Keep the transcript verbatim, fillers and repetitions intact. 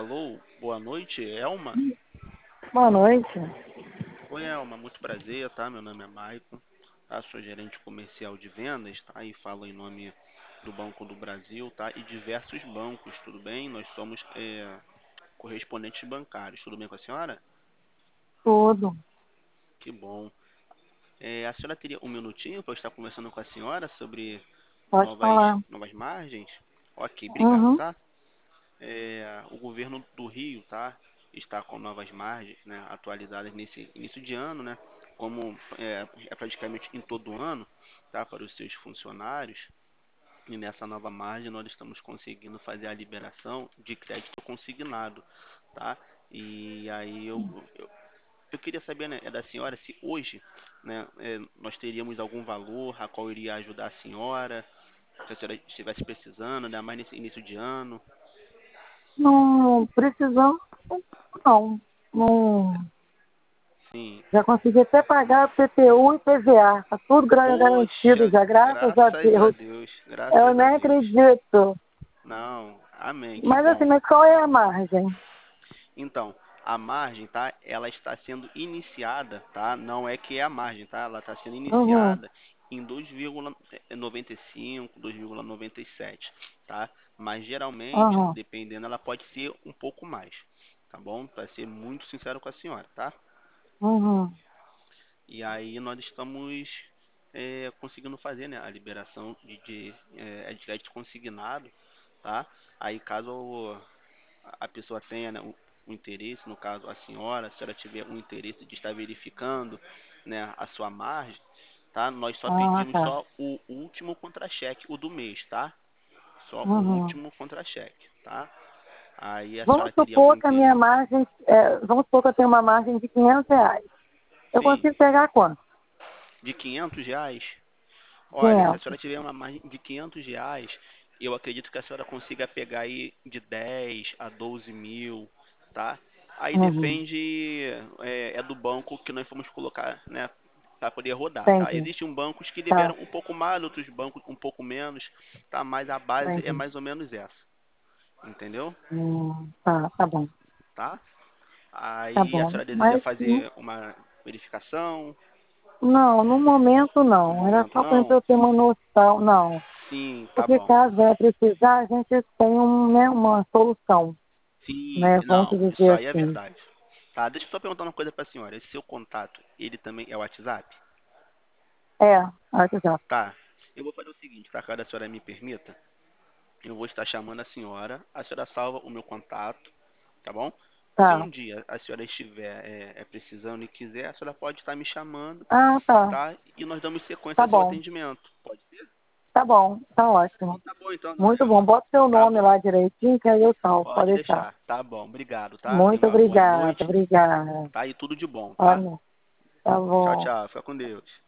Alô, boa noite, Elma? Boa noite. Oi, Elma, muito prazer, tá? Meu nome é Maicon, tá? Sou gerente comercial de vendas, tá? E falo em nome do Banco do Brasil, tá? E diversos bancos, tudo bem? Nós somos é, correspondentes bancários, tudo bem com a senhora? Tudo. Que bom. É, a senhora teria um minutinho para eu estar conversando com a senhora sobre Pode novas, falar. novas margens? Ok, obrigado, Uhum. tá? É, o governo do Rio, tá, está com novas margens, né, atualizadas nesse início de ano, né, como é, é praticamente em todo ano, tá, para os seus funcionários. E nessa nova margem nós estamos conseguindo fazer a liberação de crédito consignado, tá? E aí eu, eu, eu queria saber, né, é da senhora se hoje, né, é, nós teríamos algum valor a qual iria ajudar a senhora, se a senhora estivesse precisando, né, mais nesse início de ano. Não precisamos, não. Não. Sim. Já consegui até pagar P T U e P V A. Está tudo gra- garantido Poxa, já, graças a graças a Deus. Deus, Eu graças a nem Deus. acredito. Não, amém, que Mas assim, bom. mas qual é a margem? Então, a margem, tá? Ela está sendo iniciada, tá? Não é que é a margem, tá? Ela está sendo Uhum. iniciada em dois vírgula noventa e cinco, dois vírgula noventa e sete, tá? Mas geralmente, Uhum. dependendo, ela pode ser um pouco mais, tá bom? Para ser muito sincero com a senhora, tá? Uhum. E aí nós estamos é, conseguindo fazer, né, a liberação de, de, é, de crédito consignado, tá? Aí caso a pessoa tenha, né, um, um interesse, no caso a senhora, se ela tiver um interesse de estar verificando, né, a sua margem, tá? Nós só Ah, pedimos tá. só o último contra-cheque, o do mês, tá? Só o Uhum. último contra-cheque, tá? Aí a Vamos senhora teria algum supor que a minha interesse? margem, é, vamos supor que eu tenho uma margem de quinhentos reais. Eu Sim, consigo pegar quanto? de quinhentos reais. Olha, se a quinhentos. senhora tiver uma margem de quinhentos reais, eu acredito que a senhora consiga pegar aí de dez a doze mil, tá? Aí Uhum. depende, é, é do banco que nós vamos colocar, né, para poder rodar, tá? Entendi. Existem bancos que Tá. liberam um pouco mais, outros bancos um pouco menos, tá? Mas a base é Entendi. mais ou menos essa, entendeu? Hum, tá, tá bom. Tá? Tá Aí a bom. senhora deseja Mas hum, fazer uma verificação? não, no momento No não. Era momento só para não? eu ter uma noção. Não. Sim, tá Porque bom. caso venha precisar, a gente tem um, né, uma solução, Sim, né? Vamos não, isso dizer aí é assim. verdade. Tá, deixa eu só perguntar uma coisa pra senhora. Esse seu contato, ele também é o WhatsApp? É, WhatsApp. Tá. Eu vou fazer o seguinte, tá? Caso a senhora me permita, eu vou estar chamando a senhora, a senhora salva o meu contato, tá bom? Se Tá. um dia a senhora estiver é, é, precisando e quiser, a senhora pode estar me chamando, Ah, tá. tá? E nós damos sequência Tá ao seu bom. atendimento. Pode ser? Tá bom. Tá ótimo. Tá bom então, dona Muito bom. Elma. Bota seu Tá nome bom. lá direitinho, que aí eu salvo. Pode Pode deixar. deixar. Tá bom. Obrigado, tá? Tenha Muito uma boa obrigada. noite, Obrigada. tá? E tudo de bom, tá? Olha, tá Tchau, bom. tchau. Fica com Deus.